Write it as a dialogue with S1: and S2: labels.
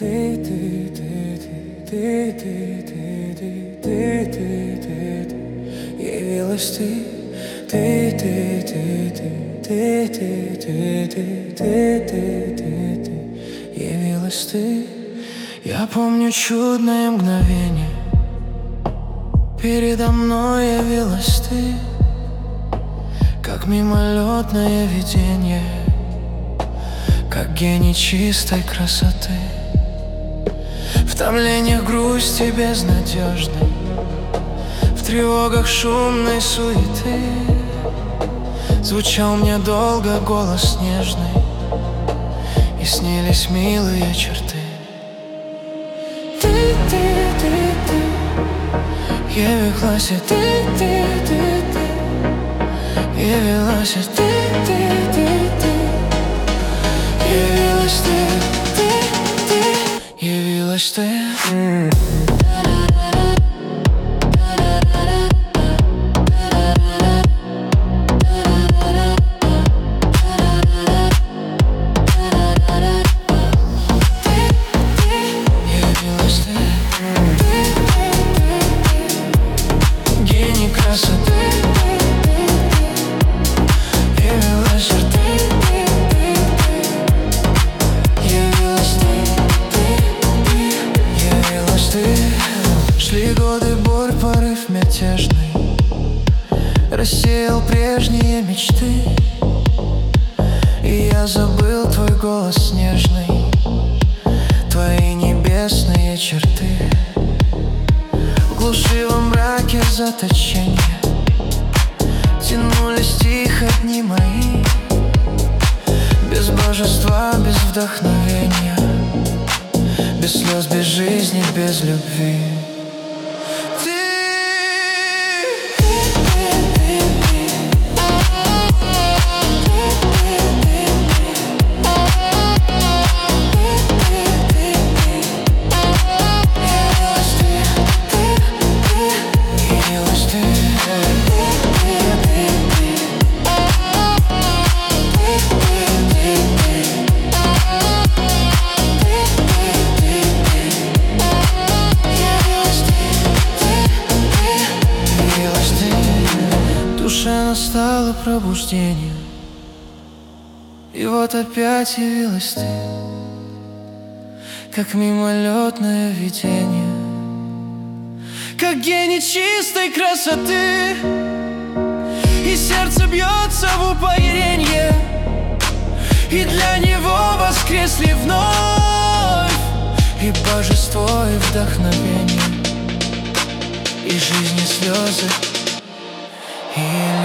S1: Явилась ты. Явилась ты. Я помню чудное мгновение. Передо мной явилась ты, как мимолетное видение, как гений чистой красоты. В томлениях грусти безнадежной, в тревогах шумной суеты звучал мне долго голос нежный, и снились милые черты. Ты, явилась ты, явилась ты, явилась ты, явилась ты. Шли годы, боль, порыв мятежный рассеял прежние мечты, и я забыл твой голос нежный, твои небесные черты. В глуши во мраке заточения тянулись тихо дни мои, без божества, без вдохновения, без слез, без жизни, без любви. Настало пробуждение, и вот опять явилась ты, как мимолетное видение, как гений чистой красоты. И сердце бьется в упоенье, и для него воскресли вновь и божество, и вдохновение, и жизни слезы, и